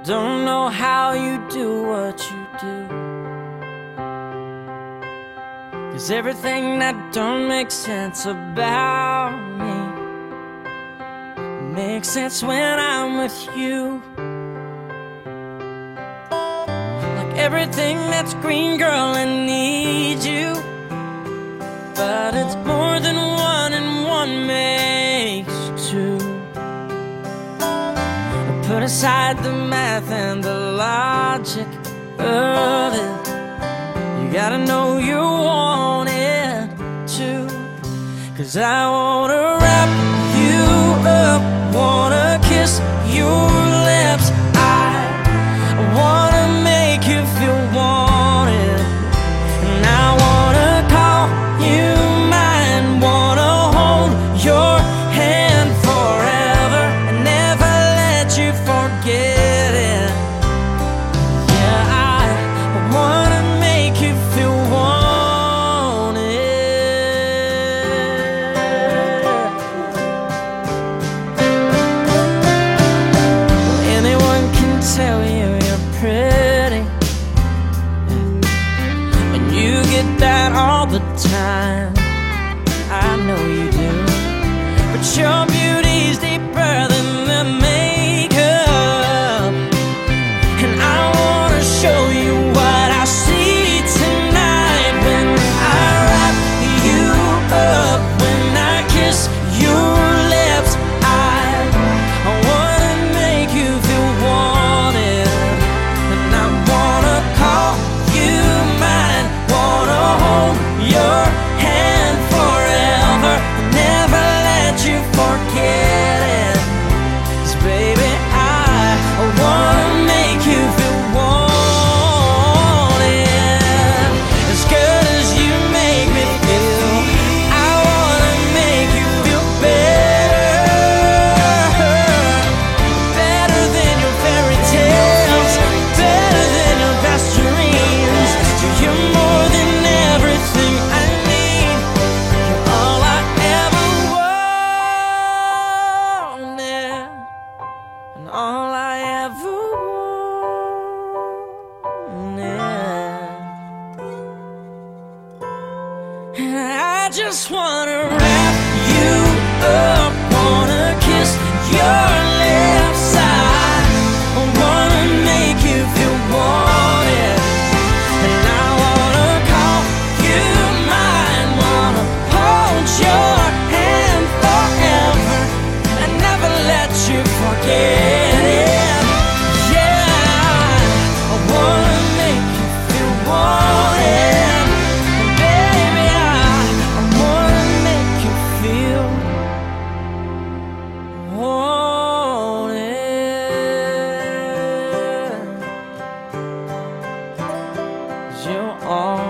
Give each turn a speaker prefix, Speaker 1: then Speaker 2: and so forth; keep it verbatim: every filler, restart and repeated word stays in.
Speaker 1: don't know how you do what you do, 'cause everything that don't make sense about me makes sense when I'm with you. Like everything that's green, girl, I need you, but it's more than one and one makes two. Put aside the math and the logic of it, you gotta know you want it too. 'Cause I wanna wrap you up, wanna kiss your lips, I wanna make you feel wanted, and I wanna call you mine, wanna hold your hand forever and never you forget it. Yeah, I wanna make you feel wanted. Well, anyone can tell you you're pretty, and you get that all the time, I know you do, but your beauty's deeper than the makeup, and I wanna show you what I see tonight when I wrap you up, when I kiss your lips. I, I wanna make you feel wanted, and I wanna call you mine, wanna hold your hand forever and never let you forget it. 'Cause baby, I, I wanna make you feel wanted as good as you make me feel. I wanna make you feel better, better than your fairy tales, better than your best dreams. You're more than everything I need, you're all I ever wanted, and all I ever wanted. And I just wanna wrap you up, wanna kiss your lips, I wanna make you feel wanted, and I wanna call you mine, wanna hold your hand forever and never let you forget it. Yeah, I wanna make you feel wanted, and baby, I, I wanna make you feel wanted. 'Cause you're all